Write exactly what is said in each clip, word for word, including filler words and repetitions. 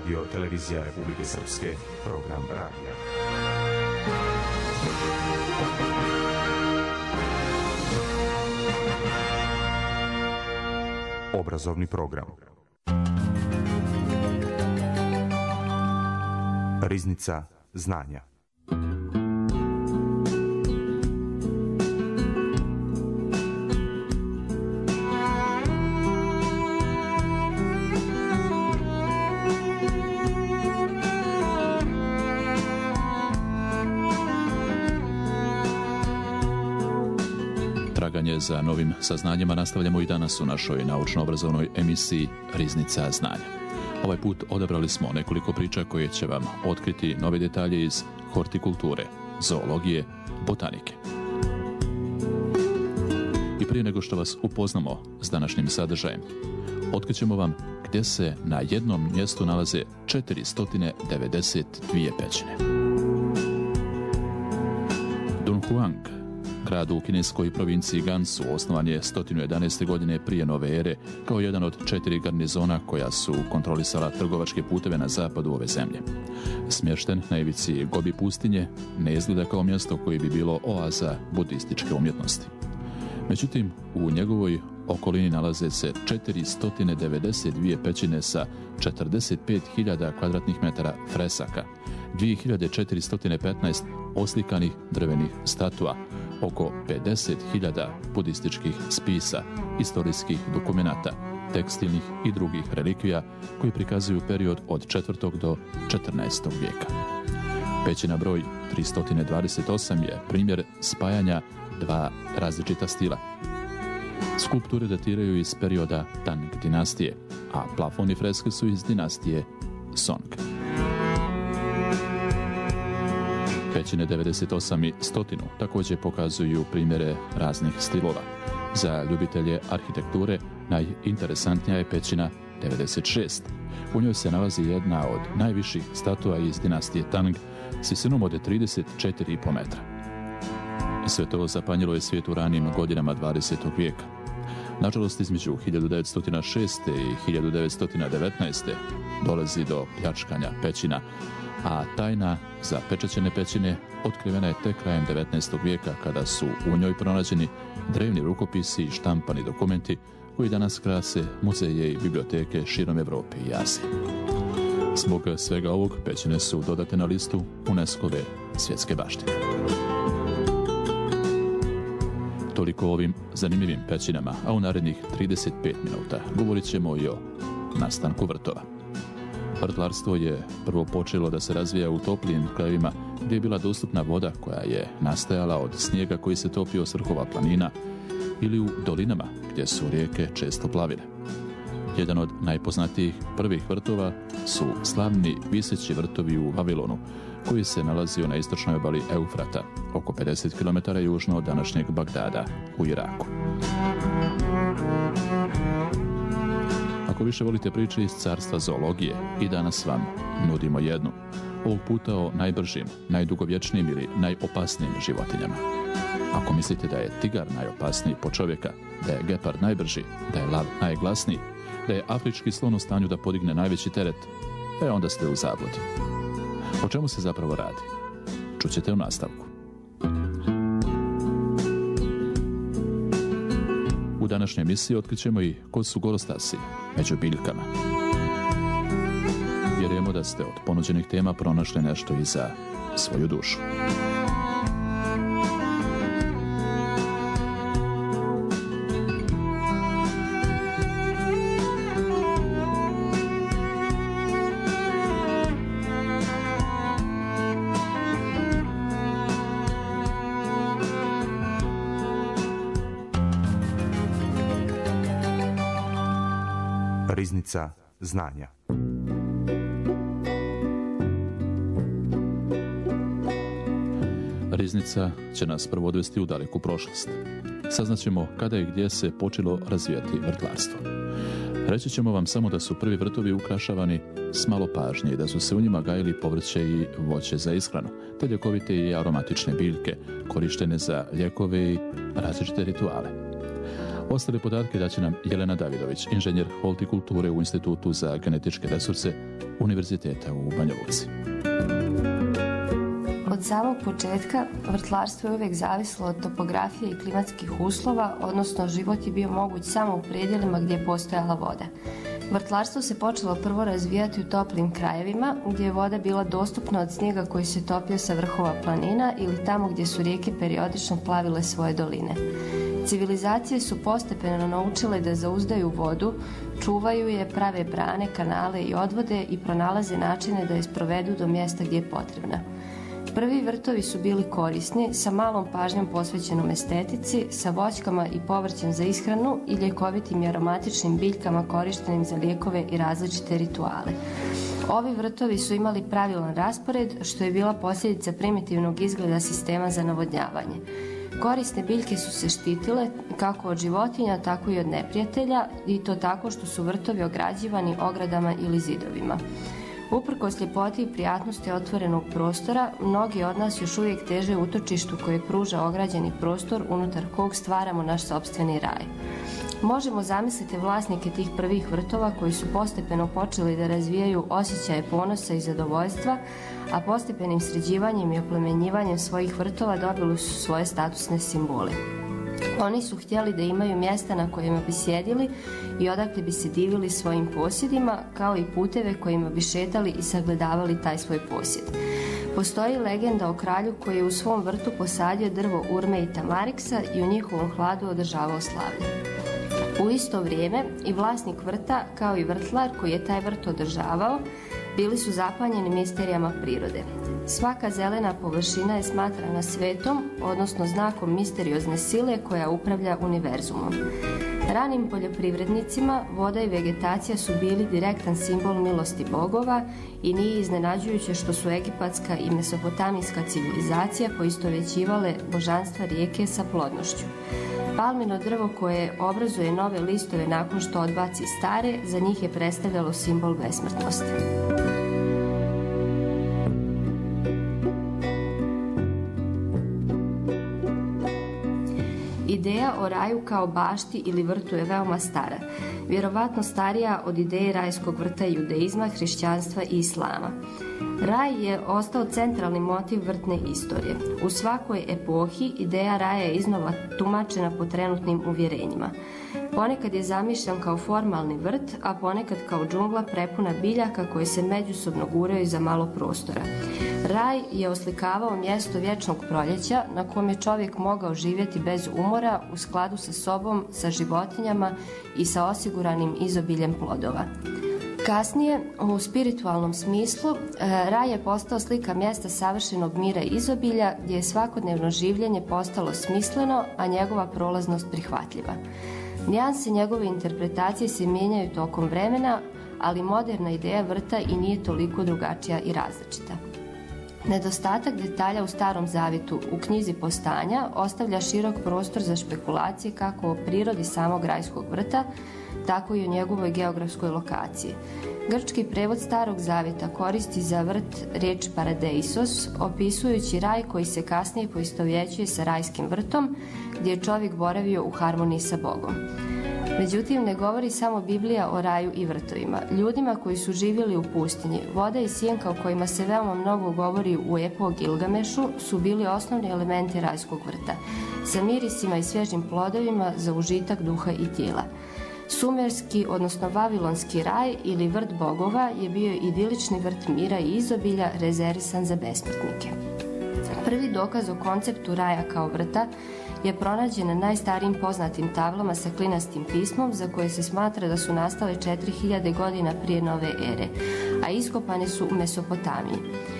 Radio Televizija Republike Srpske, program radija. Obrazovni program. Riznica znanja. Traganje za novim saznanjima nastavljamo i danas u našoj naučno-obrazovnoj emisiji Riznica znanja. Ovaj put odabrali smo nekoliko priča koje će vam otkriti nove detalje iz hortikulture, zoologije, botanike. I prije nego što vas upoznamo s današnjim sadržajem, otkrićemo vam gdje se na jednom mjestu nalaze četiristo devedeset dvije pećine. Dunhuang, grad u kineskoj provinciji Gansu, osnovan je sto jedanaeste. godine prije nove ere kao jedan od četiri garnizona koja su kontrolisala trgovačke puteve na zapadu ove zemlje. Smješten na ivici Gobi pustinje, ne izgleda kao mjesto koje bi bilo oaza budističke umjetnosti. Međutim, u njegovoj okolini nalaze se četiristo devedeset dvije pećine sa četrdeset pet hiljada kvadratnih metara fresaka, dvije hiljade četiristo petnaest oslikanih drvenih statua, oko pedeset hiljada budističkih spisa, istorijskih dokumenata, tekstilnih i drugih relikvija koji prikazuju period od četvrtog do četrnaestog vijeka. Pećina broj tristo dvadeset osam je primjer spajanja dva različita stila. Skulpture datiraju iz perioda Tang dinastije, a plafoni freske su iz dinastije Song. Pećine devedeset osam i sto također pokazuju primjere raznih stilova. Za ljubitelje arhitekture najinteresantnija je pećina devedeset šest. U njoj se nalazi jedna od najviših statua iz dinastije Tang s visinom od trideset četiri zarez pet metra. Sve to zapanjilo je svijet u ranijim godinama dvadesetog vijeka. Nažalost, između hiljadu devetsto šeste. i hiljadu devetsto devetnaeste. dolazi do pljačkanja pećina, a tajna za pečaćene pećine otkrivena je tek krajem devetnaestog vijeka kada su u njoj pronađeni drevni rukopisi i štampani dokumenti koji danas krase muzeje i biblioteke širom Evrope i Azije. Zbog svega ovog pećine su dodate na listu UNESCO-ve svjetske baštine. Toliko o ovim zanimljivim pećinama, a u narednih trideset pet minuta govorit ćemo i o nastanku vrtova. Vrtlarstvo je prvo počelo da se razvija u toplijim krajevima gdje je bila dostupna voda koja je nastajala od snijega koji se topio s vrhova planina ili u dolinama gdje su rijeke često plavile. Jedan od najpoznatijih prvih vrtova su slavni viseći vrtovi u Vavilonu koji se nalazio na istočnoj obali Eufrata, oko pedeset kilometara južno od današnjeg Bagdada u Iraku. Ako više volite priče iz carstva zoologije, i danas vam nudimo jednu. Ovog puta o najbržim, najdugovječnijim ili najopasnijim životinjama. Ako mislite da je tigar najopasniji po čovjeka, da je gepard najbrži, da je lav najglasniji, da je afrički slon u stanju da podigne najveći teret, e onda ste u zabludi. O čemu se zapravo radi? Čućete u nastavku. U današnjoj emisiji otkrićemo i ko su gorostasi među biljkama. Vjerujemo da ste od ponuđenih tema pronašli nešto i za svoju dušu. Riznica znanja. Riznica će nas prvo odvesti u daleku prošlost. Saznaćemo kada i gdje se počelo razvijati vrtlarstvo. Reći ćemo vam samo da su prvi vrtovi ukrašavani s malo pažnje i da su se u njima gajili povrće i voće za ishranu, te ljekovite i aromatične biljke, korištene za lijekove i različite rituale. Ostale podatke daće nam Jelena Davidović, inženjer hortikulture u Institutu za genetičke resurse Univerziteta u Banja Luci. Od samog početka vrtlarstvo je uvijek zavislo od topografije i klimatskih uslova, odnosno život je bio moguć samo u predjelima gdje je postojala voda. Vrtlarstvo se počelo prvo razvijati u toplim krajevima, gdje je voda bila dostupna od snijega koji se topio sa vrhova planina ili tamo gdje su rijeke periodično plavile svoje doline. Civilizacije su postepeno naučile da zauzdaju vodu, čuvaju je, prave brane, kanale i odvode i pronalaze načine da je sprovedu do mjesta gdje je potrebna. Prvi vrtovi su bili korisni, sa malom pažnjom posvećenom estetici, sa voćkama i povrćem za ishranu i ljekovitim i aromatičnim biljkama korištenim za lijekove i različite rituale. Ovi vrtovi su imali pravilan raspored, što je bila posljedica primitivnog izgleda sistema za navodnjavanje. Korisne biljke su se štitile kako od životinja, tako i od neprijatelja, i to tako što su vrtovi ograđivani ogradama ili zidovima. Uprkos ljepoti i prijatnosti otvorenog prostora, mnogi od nas još uvijek teže utočištu koje pruža ograđeni prostor unutar kog stvaramo naš sopstveni raj. Možemo zamisliti vlasnike tih prvih vrtova koji su postepeno počeli da razvijaju osjećaje ponosa i zadovoljstva, a postepenim sređivanjem i oplemenjivanjem svojih vrtova dobili su svoje statusne simbole. Oni su htjeli da imaju mjesta na kojima bi sjedili i odakle bi se divili svojim posjedima, kao i puteve kojima bi šetali i sagledavali taj svoj posjed. Postoji legenda o kralju koji je u svom vrtu posadio drvo urme i tamariksa i u njihovom hladu održavao slavlje. U isto vrijeme i vlasnik vrta, kao i vrtlar koji je taj vrt održavao, bili su zapanjeni misterijama prirode. Svaka zelena površina je smatrana svetom, odnosno znakom misteriozne sile koja upravlja univerzumom. Ranim poljoprivrednicima voda i vegetacija su bili direktan simbol milosti bogova i nije iznenađujuće što su egipatska i mesopotamijska civilizacija poistovjećivale božanstva rijeke sa plodnošću. Palmino drvo koje obrazuje nove listove nakon što odbaci stare, za njih je predstavljalo simbol besmrtnosti. Ideja o raju kao bašti ili vrtu je veoma stara, vjerovatno starija od ideje rajskog vrta judeizma, hrišćanstva i islama. Raj je ostao centralni motiv vrtne istorije. U svakoj epohi ideja raja je iznova tumačena po trenutnim uvjerenjima. Ponekad je zamišljan kao formalni vrt, a ponekad kao džungla prepuna biljaka koje se međusobno guraju za malo prostora. Raj je oslikavao mjesto vječnog proljeća na kojem je čovjek mogao živjeti bez umora, u skladu sa sobom, sa životinjama i sa osiguranim izobiljem plodova. Kasnije, u spiritualnom smislu, raj je postao slika mjesta savršenog mira i izobilja gdje je svakodnevno življenje postalo smisleno, a njegova prolaznost prihvatljiva. Nijanse njegove interpretacije se mijenjaju tokom vremena, ali moderna ideja vrta i nije toliko drugačija i različita. Nedostatak detalja u Starom zavjetu u knjizi Postanja ostavlja širok prostor za špekulacije kako o prirodi samog rajskog vrta, tako i o njegovoj geografskoj lokaciji. Grčki prevod Starog zavjeta koristi za vrt riječ paradeisos, opisujući raj koji se kasnije poistovjećuje sa rajskim vrtom, gdje je čovjek boravio u harmoniji sa Bogom. Međutim, ne govori samo Biblija o raju i vrtovima. Ljudima koji su živjeli u pustinji, voda i sjenka o kojima se veoma mnogo govori u epu o Gilgamešu su bili osnovni elementi rajskog vrta, sa mirisima i svježim plodovima za užitak duha i tijela. Sumerski, odnosno vavilonski raj ili vrt bogova je bio idilični vrt mira i izobilja rezervisan za besmrtnike. Prvi dokaz o konceptu raja kao vrta je pronađen na najstarijim poznatim tablama sa klinastim pismom za koje se smatra da su nastale četiri hiljade godina prije nove ere, a iskopane su u Mesopotamiji.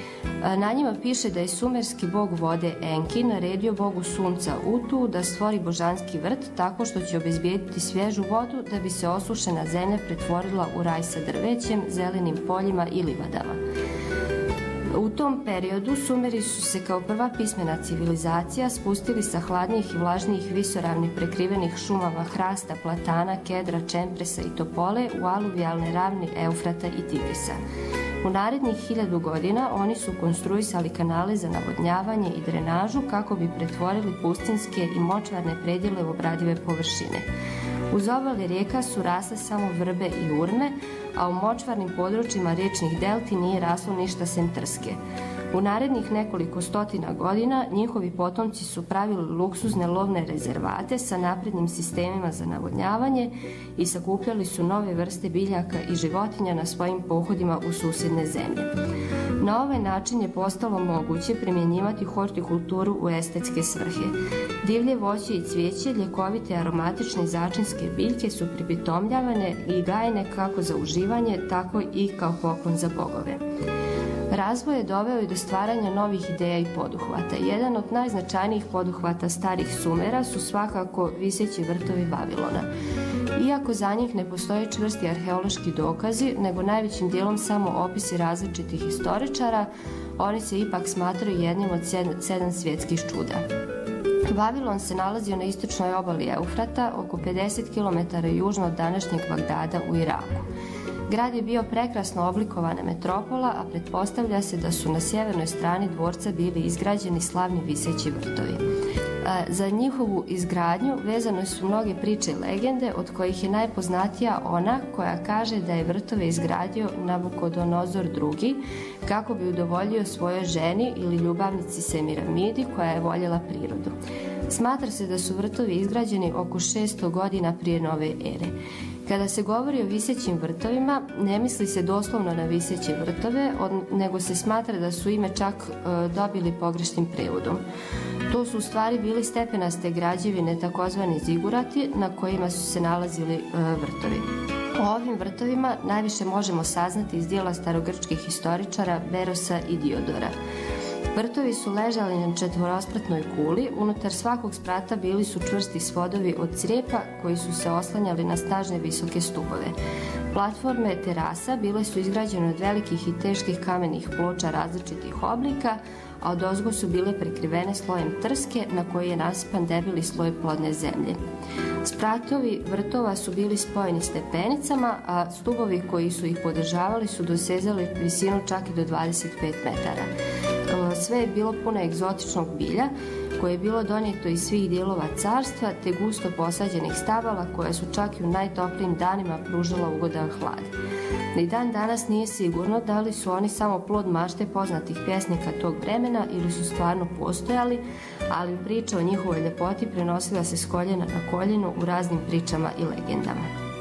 Na njima piše da je sumerski bog vode Enki naredio bogu sunca Utu da stvori božanski vrt tako što će obezbijediti svježu vodu da bi se osušena zemlja pretvorila u raj sa drvećem, zelenim poljima i livadama. U tom periodu Sumeri su se kao prva pismena civilizacija spustili sa hladnijih i vlažnijih visoravni prekrivenih šumama hrasta, platana, kedra, čempresa i topole u aluvijalne ravni Eufrata i Tigrisa. U narednih hiljadu godina oni su konstruisali kanale za navodnjavanje i drenažu kako bi pretvorili pustinske i močvarne predjele u obradive površine. Uz obale rijeka su rasle samo vrbe i urme, a u močvarnim područjima riječnih delti nije raslo ništa sem trske. U narednih nekoliko stotina godina njihovi potomci su pravili luksuzne lovne rezervate sa naprednim sistemima za navodnjavanje i sakupljali su nove vrste biljaka i životinja na svojim pohodima u susjedne zemlje. Na ovaj način je postalo moguće primjenjivati hortikulturu u estetske svrhe. Divlje voće i cvijeće, ljekovite aromatične začinske biljke su pripitomljavane i gajene kako za uživanje, tako i kao poklon za bogove. Razvoj je doveo i do stvaranja novih ideja i poduhvata. Jedan od najznačajnijih poduhvata starih Sumera su svakako viseći vrtovi Vavilona. Iako za njih ne postoje čvrsti arheološki dokazi, nego najvećim dijelom samo opisi različitih historičara, oni se ipak smatraju jednim od sedam svjetskih čuda. Vavilon se nalazio na istočnoj obali Eufrata, oko pedeset kilometara južno od današnjeg Bagdada u Iraku. Grad je bio prekrasno oblikovana metropola, a pretpostavlja se da su na sjevernoj strani dvorca bili izgrađeni slavni viseći vrtovi. Za njihovu izgradnju vezane su mnoge priče i legende, od kojih je najpoznatija ona koja kaže da je vrtove izgradio Nabukodonozor drugi kako bi udovoljio svojoj ženi ili ljubavnici Semiramidi koja je voljela prirodu. Smatra se da su vrtovi izgrađeni oko šesto godina prije nove ere. Kada se govori o visećim vrtovima, ne misli se doslovno na viseće vrtove, nego se smatra da su ime čak e, dobili pogrešnim prevodom. To su u stvari bili stepenaste građevine, takozvani zigurati, na kojima su se nalazili e, vrtovi. O ovim vrtovima najviše možemo saznati iz dijela starogrčkih historičara Berosa i Diodora. Vrtovi su ležali na četvorospratnoj kuli, unutar svakog sprata bili su čvrsti svodovi od crijepa koji su se oslanjali na snažne visoke stubove. Platforme terasa bile su izgrađene od velikih i teških kamenih ploča različitih oblika, a odozgo su bile prekrivene slojem trske na koji je nasipan debeli sloj plodne zemlje. Spratovi vrtova su bili spojeni stepenicama, a stubovi koji su ih podržavali su dosezali visinu čak i do dvadeset pet metara. Sve je bilo puno egzotičnog bilja koje je bilo donijeto iz svih dijelova carstva te gusto posađenih stabala koje su čak i u najtoplijim danima pružala ugodan hlad. Ni dan danas nije sigurno da li su oni samo plod mašte poznatih pjesnika tog vremena ili su stvarno postojali, ali priča o njihovoj ljepoti prenosila se s koljena na koljenu u raznim pričama i legendama.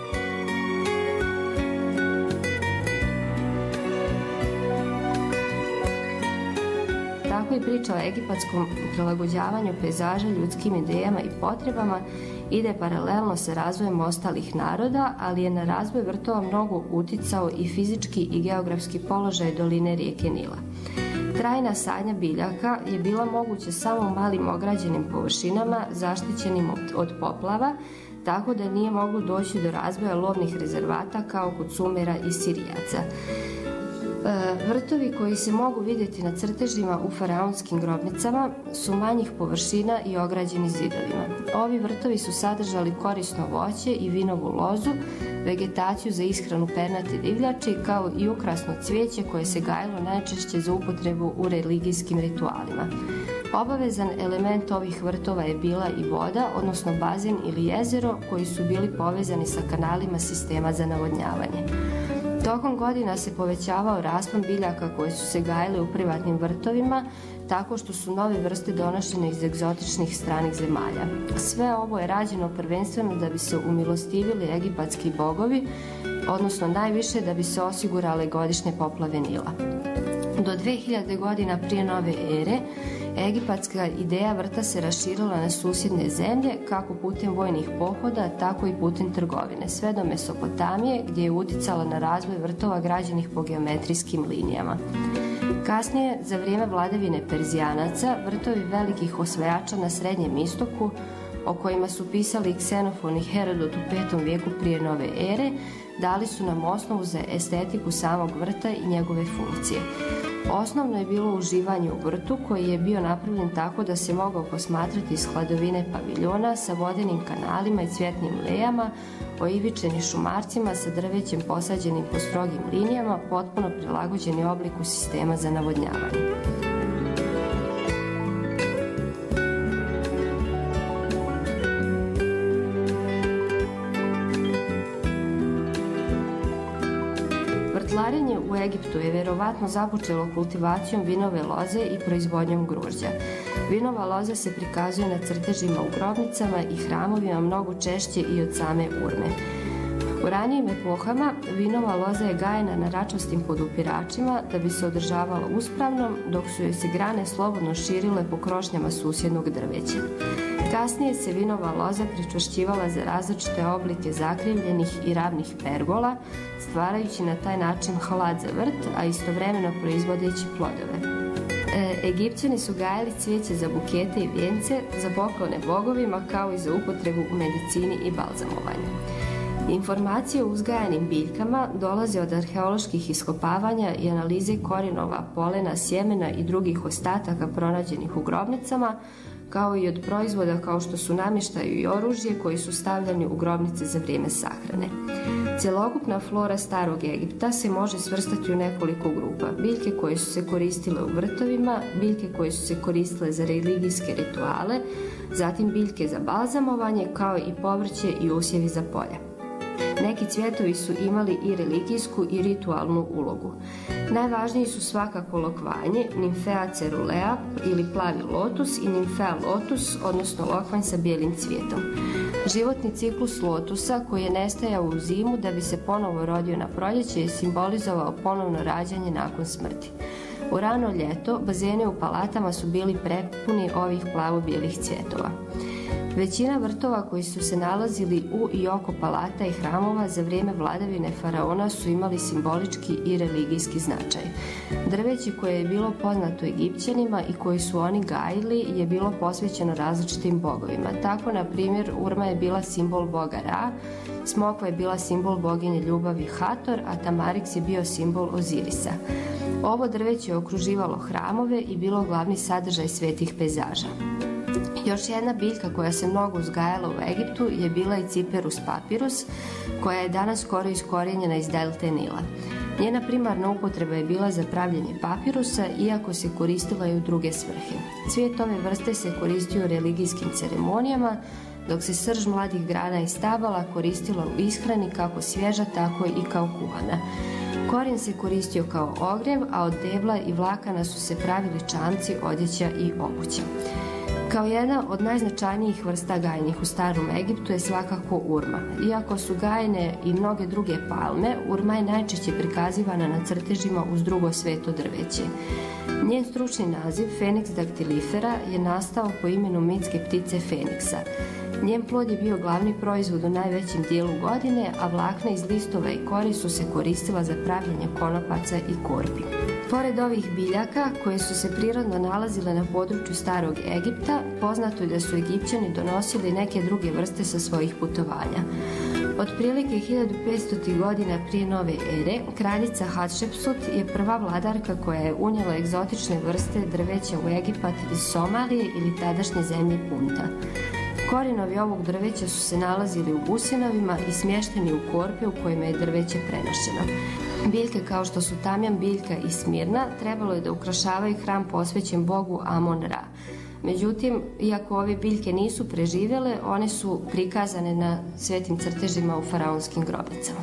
Tako i priča o egipatskom prilagođavanju pejzaža ljudskim idejama i potrebama ide paralelno sa razvojem ostalih naroda, ali je na razvoj vrtova mnogo uticao i fizički i geografski položaj doline rijeke Nila. Trajna sadnja biljaka je bila moguća samo u malim ograđenim površinama zaštićenim od poplava, tako da nije moglo doći do razvoja lovnih rezervata kao kod Sumera i Sirijaca. Vrtovi koji se mogu vidjeti na crtežima u faraonskim grobnicama su manjih površina i ograđeni zidovima. Ovi vrtovi su sadržali korisno voće i vinovu lozu, vegetaciju za ishranu pernate divljači, kao i ukrasno cvijeće koje se gajilo najčešće za upotrebu u religijskim ritualima. Obavezan element ovih vrtova je bila i voda, odnosno bazen ili jezero, koji su bili povezani sa kanalima sistema za navodnjavanje. Tokom godina se povećavao raspon biljaka koje su se gajile u privatnim vrtovima, tako što su nove vrste donošene iz egzotičnih stranih zemalja. Sve ovo je rađeno prvenstveno da bi se umilostivili egipatski bogovi, odnosno najviše da bi se osigurale godišnje poplave Nila. Do dve hiljade godina prije nove ere, egipatska ideja vrta se raširila na susjedne zemlje, kako putem vojnih pohoda, tako i putem trgovine, sve do Mesopotamije, gdje je uticala na razvoj vrtova građenih po geometrijskim linijama. Kasnije, za vrijeme vladavine Perzijanaca, vrtovi velikih osvajača na Srednjem istoku, o kojima su pisali Ksenofon i Herodot u petom vijeku prije nove ere, dali su nam osnovu za estetiku samog vrta i njegove funkcije. Osnovno je bilo uživanje u vrtu koji je bio napravljen tako da se mogao posmatrati iz hladovine paviljona sa vodenim kanalima i cvjetnim lejama, oivičeni šumarcima sa drvećem posađenim po strogim linijama, potpuno prilagođeni obliku sistema za navodnjavanje. Vrtlarenje u Egiptu je vjerovatno započelo kultivacijom vinove loze i proizvodnjom grožđa. Vinova loza se prikazuje na crtežima u grobnicama i hramovima mnogo češće i od same urme. U ranijim epohama vinova loza je gajena na račastim podupiračima da bi se održavala uspravno, dok su joj se grane slobodno širile po krošnjama susjednog drveća. Kasnije se vinova loza pričvršćivala za različite oblike zakrivljenih i ravnih pergola, stvarajući na taj način hlad za vrt, a istovremeno proizvodeći plodove. E, Egipćani su gajali cvijeće za bukete i vijence, za poklone bogovima, kao i za upotrebu u medicini i balzamovanju. Informacije o uzgajanim biljkama dolaze od arheoloških iskopavanja i analize korenova, polena, sjemena i drugih ostataka pronađenih u grobnicama, kao i od proizvoda kao što su namještaj i oružje koji su stavljani u grobnice za vrijeme sahrane. Cjelokupna flora starog Egipta se može svrstati u nekoliko grupa. Biljke koje su se koristile u vrtovima, biljke koje su se koristile za religijske rituale, zatim biljke za balzamovanje, kao i povrće i usjevi za polje. Neki cvjetovi su imali i religijsku i ritualnu ulogu. Najvažniji su svakako lokvanje, Nymphea cerulea ili plavi lotus i Nymphea lotus, odnosno lokvanj sa bijelim cvijetom. Životni ciklus lotusa, koji je nestajao u zimu da bi se ponovo rodio na proljeće, je simbolizovao ponovno rađanje nakon smrti. U rano ljeto bazeni u palatama su bili prepuni ovih plavo-bijelih cvjetova. Većina vrtova koji su se nalazili u i oko palata i hramova za vrijeme vladavine faraona su imali simbolički i religijski značaj. Drveće koje je bilo poznato Egipćanima i koji su oni gajili je bilo posvećeno različitim bogovima. Tako, na primjer, urma je bila simbol boga Ra, smokva je bila simbol boginje ljubavi Hator, a tamariks je bio simbol Ozirisa. Ovo drveće je okruživalo hramove i bilo glavni sadržaj svetih pejzaža. Još jedna biljka koja se mnogo uzgajala u Egiptu je bila i Cyperus papyrus, koja je danas skoro iskorijenjena iz delte Nila. Njena primarna upotreba je bila za pravljenje papirusa, iako se koristila i u druge svrhe. Cvijet ove vrste se koristio u religijskim ceremonijama, dok se srž mladih grana i stabala koristila u ishrani kako svježa, tako i kao kuvana. Korijen se koristio kao ogrjev, a od debla i vlakana su se pravili čamci, odjeća i obuća. Kao jedna od najznačajnijih vrsta gajenih u starom Egiptu je svakako urma. Iako su gajene i mnoge druge palme, urma je najčešće prikazivana na crtežima uz drugo sveto drveće. Njen stručni naziv, Phoenix dactylifera, je nastao po imenu mitske ptice Feniksa. Njen plod je bio glavni proizvod u najvećem dijelu godine, a vlakna iz listova i kori su se koristila za pravljenje konopaca i korpi. Pored ovih biljaka, koje su se prirodno nalazile na području starog Egipta, poznato je da su Egipćani donosili neke druge vrste sa svojih putovanja. Otprilike hiljadu petsto godina prije nove ere, kraljica Hatshepsut je prva vladarka koja je unijela egzotične vrste drveća u Egipat iz Somalije ili tadašnje zemlje Punta. Korenovi ovog drveća su se nalazili u businovima i smješteni u korpe u kojima je drveće prenošeno. Biljke kao što su tamjan biljka i smirna trebalo je da ukrašavaju hram posvećen bogu Amon-Ra. Međutim, iako ove biljke nisu preživjele, one su prikazane na svetim crtežima u faraonskim grobnicama.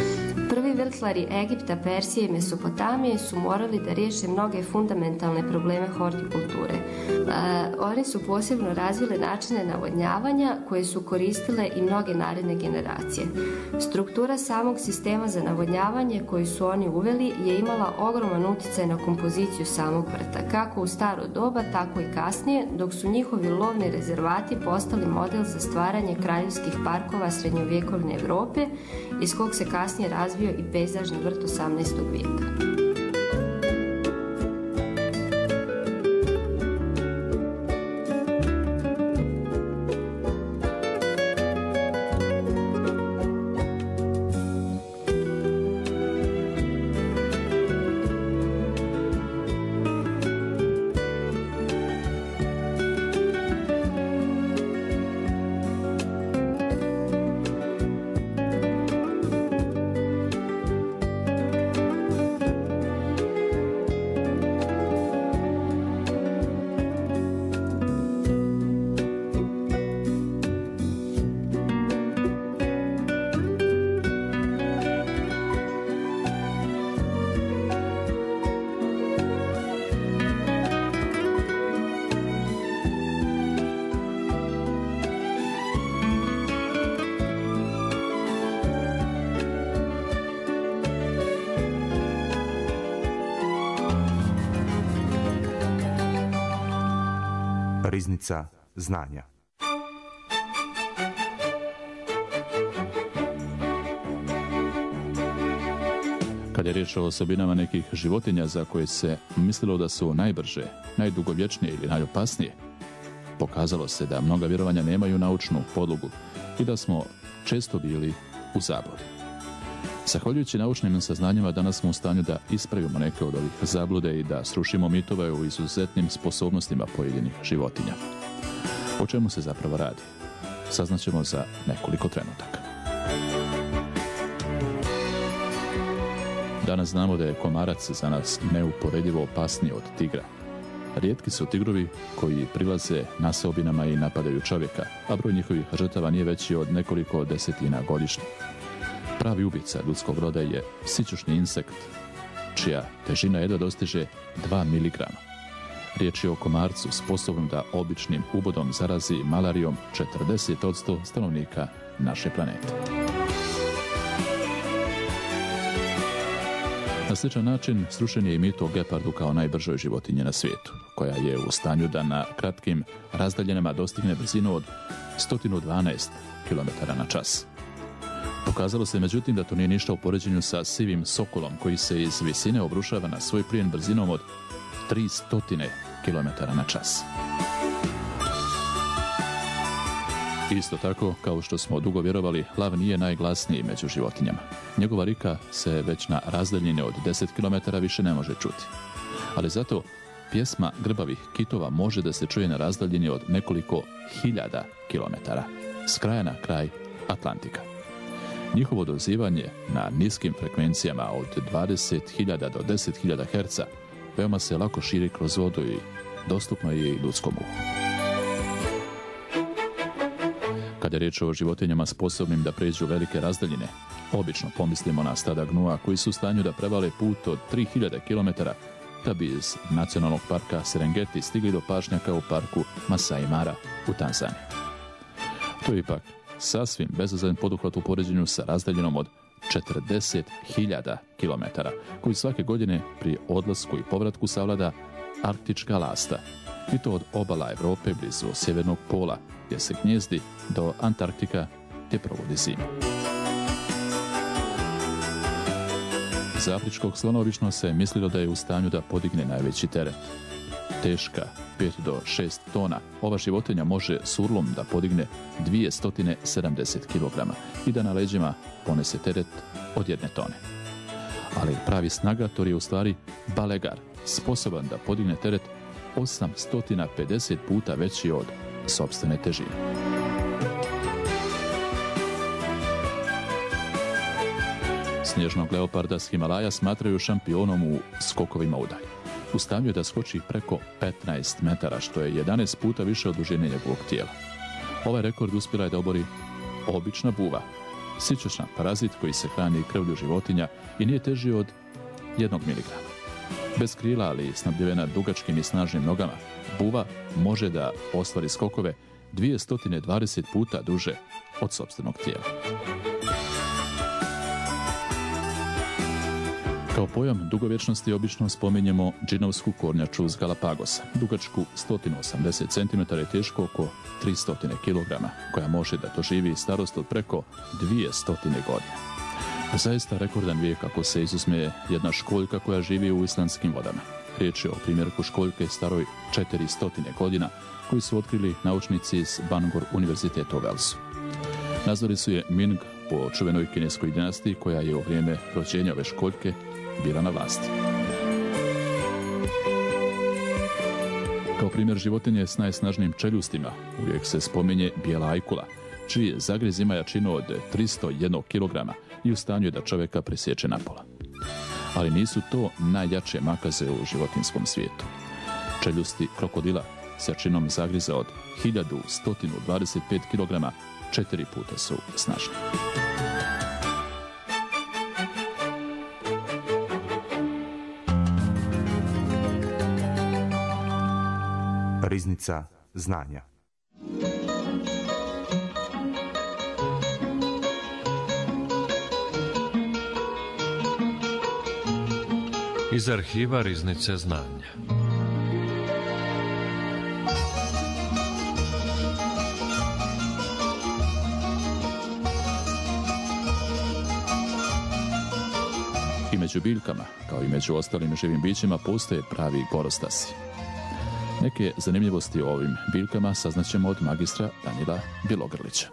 Prvi vrtlari Egipta, Persije i Mesopotamije su morali da riješe mnoge fundamentalne probleme hortikulture. A, oni su posebno razvile načine navodnjavanja koje su koristile i mnoge naredne generacije. Struktura samog sistema za navodnjavanje koji su oni uveli je imala ogroman utjecaj na kompoziciju samog vrta, kako u staro doba, tako i kasnije, dok su njihovi lovni rezervati postali model za stvaranje kraljevskih parkova srednjovjekovne Europe, iz kog se kasnije razvio i pejzažni vrt osamnaestog vijeka. Riznica znanja. Kad je riječ o osobinama nekih životinja za koje se mislilo da su najbrže, najdugovječnije ili najopasnije, pokazalo se da mnoga vjerovanja nemaju naučnu podlogu i da smo često bili u zabludi. Zahvaljujući naučnim saznanjima danas smo u stanju da ispravimo neke od ovih zablude i da srušimo mitove o izuzetnim sposobnostima pojedinih životinja. O čemu se zapravo radi? Saznaćemo za nekoliko trenutaka. Danas znamo da je komarac za nas neuporedivo opasniji od tigra. Rijetki su tigrovi koji prilaze naseobinama i napadaju čovjeka, a broj njihovih žrtava nije veći od nekoliko desetina godišnje. Pravi ubica ljudskog roda je sićušni insekt, čija težina jedva dostiže dva miligrama. Riječ je o komarcu sposobnom da običnim ubodom zarazi malarijom četrdeset posto stanovnika naše planete. Na sličan način srušen je i mit o gepardu kao najbržoj životinji na svijetu, koja je u stanju da na kratkim razdaljenama dostigne brzinu od sto dvanaest kilometara na čas. Pokazalo se međutim da to nije ništa u poređenju sa sivim sokolom koji se iz visine obrušava na svoj plijen brzinom od tristo kilometara na čas. Isto tako, kao što smo dugo vjerovali, lav nije najglasniji među životinjama. Njegova rika se već na razdaljine od deset kilometara više ne može čuti. Ali zato pjesma grbavih kitova može da se čuje na razdaljini od nekoliko hiljada kilometara, s kraja na kraj Atlantika. Njihovo dozivanje na niskim frekvencijama od dvadeset hiljada do deset hiljada herca veoma se lako širi kroz vodu i dostupno je i ljudskom uhu. Kada je riječ o životinjama sposobnim da pređu velike razdaljine, obično pomislimo na stada gnua koji su u stanju da prevale put od tri hiljade kilometara da bi iz nacionalnog parka Serengeti stigli do pašnjaka u parku Masai Mara u Tanzaniji. To je ipak sasvim bezazlen poduhvat u poređenju sa razdaljinom od četrdeset hiljada kilometara, koji svake godine pri odlasku i povratku savlada arktička lasta, i to od obala Evrope blizu sjevernog pola, gdje se gnjezdi, do Antarktika, gdje provodi zimu. Za afričkog slona obično se mislilo da je u stanju da podigne najveći teret. Teška pet do šest tona, ova životinja može s urlom da podigne dvjesto sedamdeset kilograma i da na leđima ponese teret od jedne tone. Ali pravi snagator je u stvari balegar, sposoban da podigne teret osamsto pedeset puta veći od sopstvene težine. Snježnog leoparda s Himalaja smatraju šampionom u skokovima udalje. U stanju je da skoči preko petnaest metara, što je jedanaest puta više od dužine njegovog tijela. Ovaj rekord uspjela je da obori obična buva, sićušan parazit koji se hrani krvlju životinja i nije teži od jednog miligrama. Bez krila, ali snabdjevena dugačkim i snažnim nogama, buva može da ostvari skokove dvjesto dvadeset puta duže od sopstvenog tijela. Kao pojam dugovječnosti obično spominjemo džinovsku kornjaču s Galapagosa, dugačku sto osamdeset centimetara i teško oko tristo kilograma, koja može da doživi starost od preko dvjesto godina. Zaista rekordan vijek ako se izuzme jedna školjka koja živi u islandskim vodama. Riječ je o primjerku školjke staroj četiristo godina, koju su otkrili naučnici iz Bangor univerziteta u Walesu. Nazvali su je Ming po čuvenoj kineskoj dinastiji koja je u vrijeme rođenja ove školjke bila na vlasti. Kao primjer životinje s najsnažnijim čeljustima uvijek se spominje bijela ajkula, čiji zagriz ima jačinu od tristo jedan kilograma i u stanju je da čovjeka presječe napola. Ali nisu to najjače makaze u životinskom svijetu. Čeljusti krokodila s jačinom zagriza od hiljadu sto dvadeset pet kilograma četiri puta su snažni. Riznica znanja. Iz arhiva Riznice znanja. I među biljkama, kao i među ostalim živim bićima, postoje pravi gorostasi. Neke zanimljivosti o ovim biljkama saznaćemo od magistra Danila Bjelogrlića.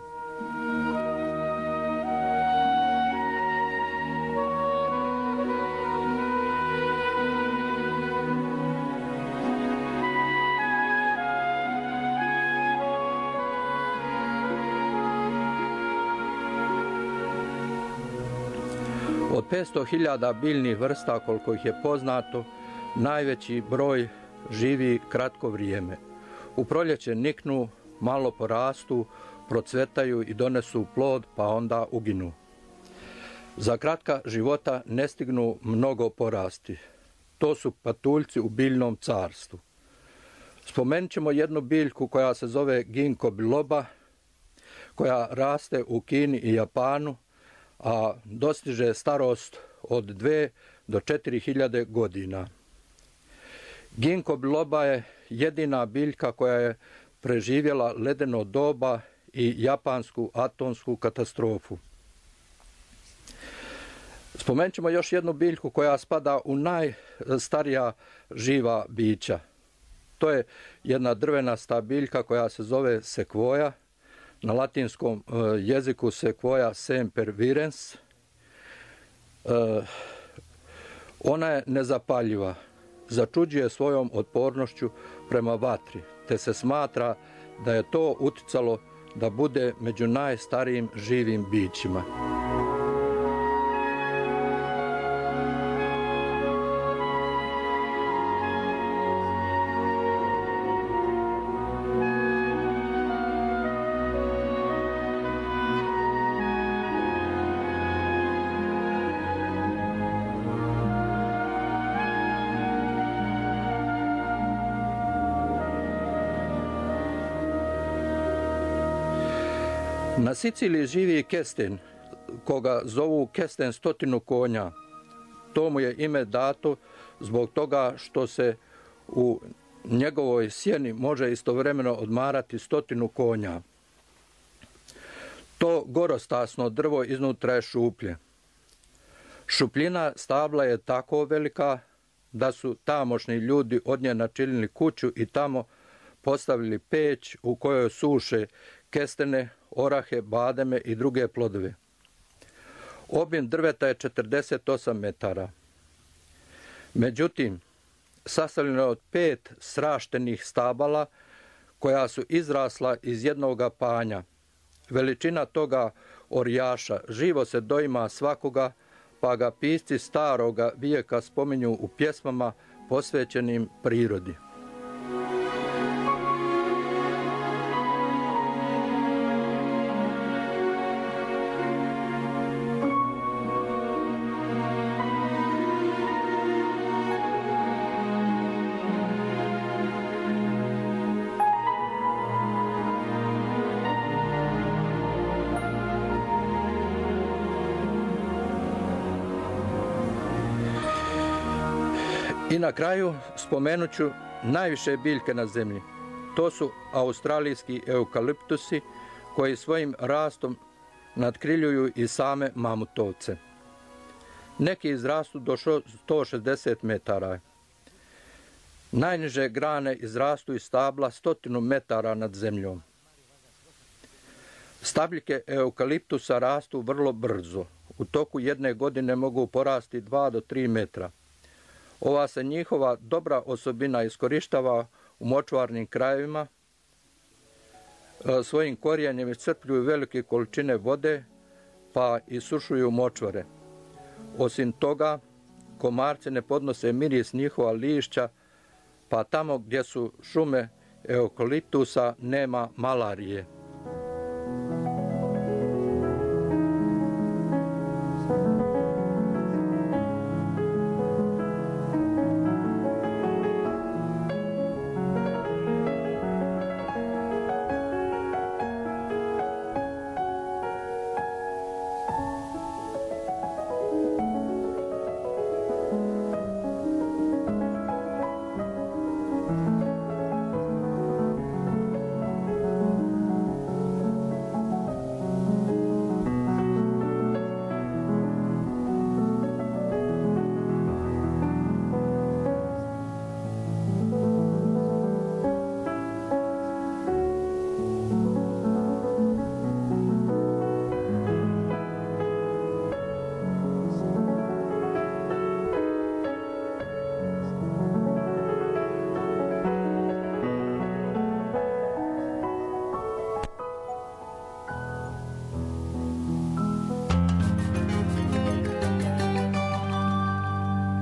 Od petsto hiljada biljnih vrsta, koliko ih je poznato, najveći broj živi kratko vrijeme. U proljeće niknu, malo porastu, procvetaju i donesu plod, pa onda uginu. Za kratka života ne stignu mnogo porasti. To su patuljci u biljnom carstvu. Spomenut ćemo jednu biljku koja se zove ginkgo biloba, koja raste u Kini i Japanu, a dostiže starost od dve do četiri hiljade godina. Ginkgo biloba je jedina biljka koja je preživjela ledeno doba i japansku atomsku katastrofu. Spomenut ćemo još jednu biljku koja spada u najstarija živa bića. To je jedna drvenasta biljka koja se zove sekvoja. Na latinskom jeziku Sequoia semper virens. Ona je nezapaljiva, začuđuje svojom otpornošću prema vatri, te se smatra da je to uticalo da bude među najstarijim živim bićima. Na Siciliji živi kesten, koga zovu kesten stotinu konja. To mu je ime dato zbog toga što se u njegovoj sjeni može istovremeno odmarati stotinu konja. To gorostasno drvo iznutra je šuplje. Šupljina stabla je tako velika da su tamošnji ljudi od nje načinili kuću i tamo postavili peć u kojoj suše kestene, orahe, bademe i druge plodove. Obim drveta je četrdeset osam metara. Međutim, sastavljeno je od pet sraštenih stabala koja su izrasla iz jednoga panja. Veličina toga orijaša živo se doima svakoga, pa ga pisci staroga vijeka spominju u pjesmama posvećenim prirodi. I na kraju spomenut ću najviše biljke na zemlji. To su australijski eukaliptusi koji svojim rastom natkriljuju i same mamutovce. Neki izrastu do sto šezdeset metara. Najniže grane izrastu iz stabla stotinu metara nad zemljom. Stabljike eukaliptusa rastu vrlo brzo. U toku jedne godine mogu porasti dva do tri metra. Ova se njihova dobra osobina iskorištava u močvarnim krajevima. Svojim korijenjem iscrpljuju velike količine vode, pa isušuju močvare. Osim toga, komarci ne podnose miris njihova lišća, pa tamo gdje su šume eukaliptusa nema malarije.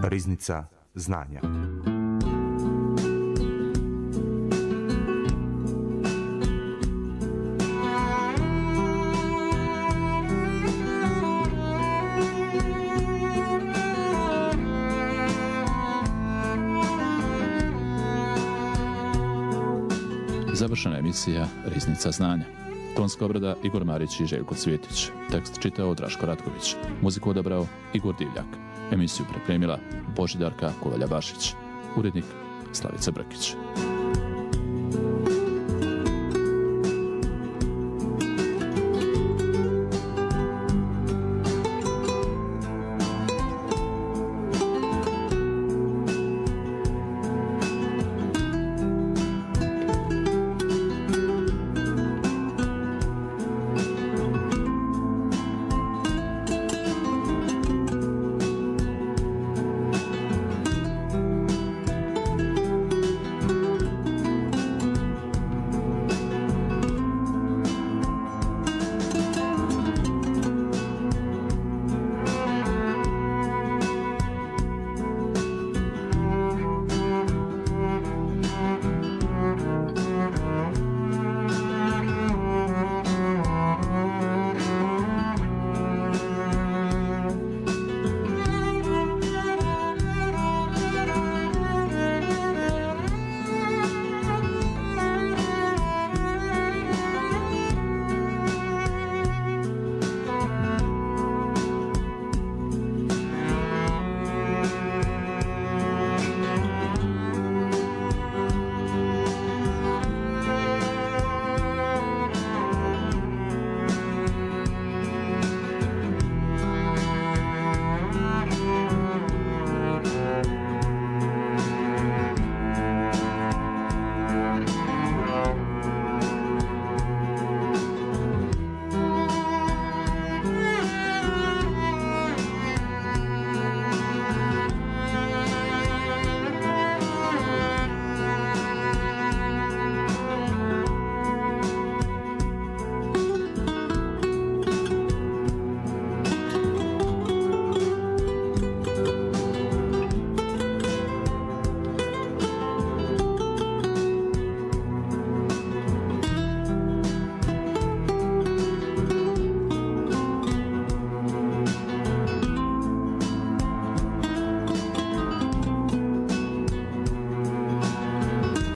Riznica znanja. Završena emisija Riznica znanja. Tonska obrada Igor Marić i Željko Cvjetić. Tekst čitao Draško Ratković. Muziku odabrao Igor Divljak. Emisiju pripremila Božidarka Kovalja-Bašić. Urednik Slavica Brkić.